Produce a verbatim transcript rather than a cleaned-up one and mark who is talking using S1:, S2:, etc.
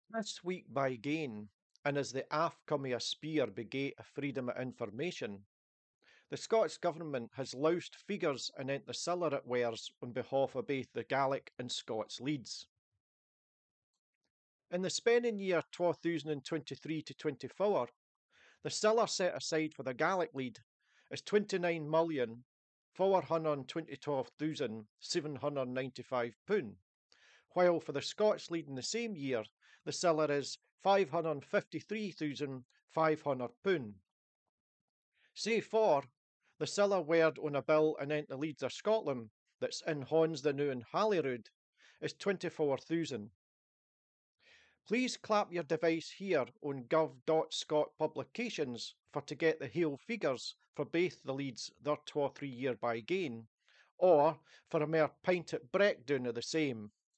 S1: This week by Gain, and as the Afcoming a spear begate a freedom of information, the Scots Government has loused figures and ent the siller it wears on behalf of both the Gaelic and Scots leads. In the spending year two thousand twenty-three to twenty-four, the siller set aside for the Gaelic lead is twenty-nine million four hundred twenty-two thousand seven hundred ninety-five pounds, while for the Scots lead in the same year, the siller is five hundred fifty-three thousand five hundred pounds. Say for the siller word on a bill anent the Leads of Scotland that's in Hons the New and Holyrood is twenty-four thousand. Please clap your device here on gov.scot publications for to get the whole figures for both the leads their two or three year by gain, or for a mere pinted breakdown of the same.